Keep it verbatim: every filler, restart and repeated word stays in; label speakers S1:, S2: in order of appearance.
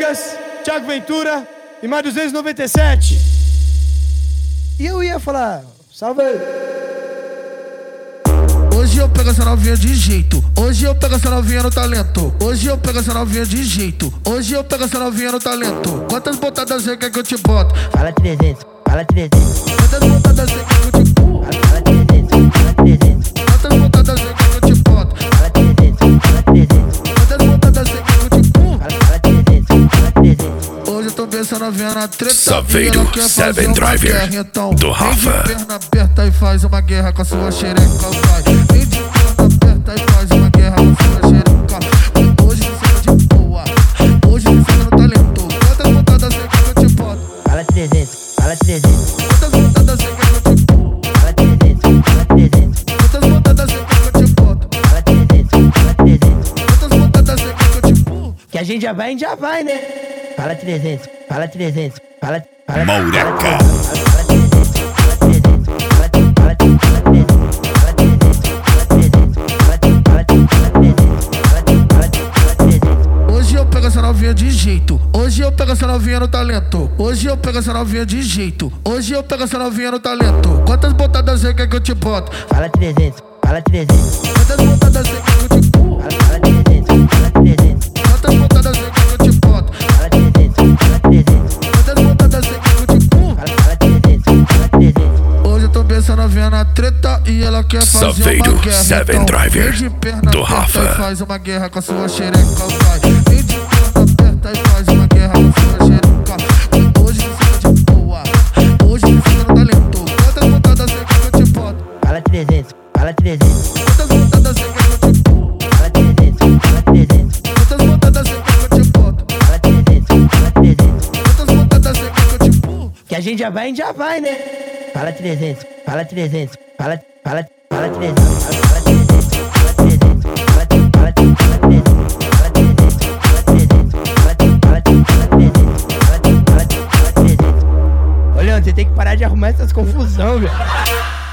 S1: Vegas, Thiago Ventura e mais duzentos e noventa e sete. E eu ia falar, salve aí.
S2: Hoje eu pego essa novinha de jeito. Hoje eu pego essa novinha no talento. Hoje eu pego essa novinha de jeito. Hoje eu pego essa novinha no talento. Quantas botadas você quer que eu te boto?
S3: Fala trezentos, fala trezentos.
S2: Quantas botadas você quer que eu te boto?
S3: Fala trezentos, fala trezentos.
S2: Quantas botadas você quer que eu te boto?
S3: Fala trezentos, fala trezentos.
S2: Quantas botadas você quer que eu te boto?
S3: Fala trezentos, fala trezentos.
S2: Hoje eu tô vendo essa novinha na treta.
S4: Saveiro,
S2: e ela quer fazer
S4: Seven
S2: uma
S4: Driver,
S2: guerra, então
S4: do
S2: vem
S4: Rafa.
S2: de perna aberta e faz uma guerra com a sua xereca, vai. Vem de perna aberta e faz uma guerra com a sua xereca. Hoje você tá de boa. Hoje você tá no talento. Quantas botadas você quer que eu te boto?
S3: Fala trezentos, fala trezentos.
S2: Quantas botadas você quer que eu te boto?
S3: Fala trezentos, fala trezentos.
S2: Quantas botadas você quer que eu te boto?
S3: Fala trezentos, fala trezentos.
S2: Quantas botadas você quer que eu te boto?
S1: Que a gente já vai, a gente já vai, né?
S3: Fala trezentos, fala trezentos. Fala, fala,
S4: Maureca.
S3: fala trezentos, fala trezentos. Fala, fala, fala trezentos. Fala trezentos, fala trezentos. Fala, fala, fala trezentos. Fala, fala, fala trezentos.
S2: Hoje eu pego essa novinha de jeito. Hoje eu pego essa novinha no talento. Hoje eu pego essa novinha de jeito. Hoje eu pego essa novinha no talento. Quantas botadas você quer que eu te boto?
S3: Fala trezentos, fala trezentos.
S2: Quantas botadas você quer que eu te boto?
S3: Fala, fala trezentos, fala trezentos.
S2: Quantas botadas você quer que eu te boto?
S3: Fala trezentos, fala trezentos.
S2: Quantas botadas você quer que eu te boto?
S3: Fala, fala trezentos, fala trezentos.
S2: Hoje eu tô vendo essa novinha na treta e ela quer fazer
S4: Saveiro,
S2: uma guerra.
S4: Seven
S2: então,
S4: Driver,
S2: vem de perna
S4: do
S2: aberta
S4: Rafa.
S2: e faz uma guerra com a sua xereca, vai. Vem de perna aberta e faz uma guerra com a sua xereca. Hoje você tá de boa. Hoje você tá no talento. Quantas botadas você quer que eu te boto?
S3: Fala trezentos, fala trezentos.
S2: Quantas botadas você quer que eu te boto?
S3: Fala trezentos, fala trezentos.
S2: Quantas botadas você quer que eu te boto?
S3: Fala trezentos, fala trezentos.
S2: Quantas botadas você quer que eu te boto?
S1: Que a gente já vai, a gente já vai, né?
S3: Fala trezentos, fala trezentos. Fala, fala, fala trezentos. Fala, fala trezentos, fala trezentos. Fala, fala, fala trezentos. Fala trezentos, fala trezentos. Fala, fala, fala trezentos. Fala, fala, fala trezentos.
S1: Ô, Leandro, você tem que parar de arrumar essas confusão, velho.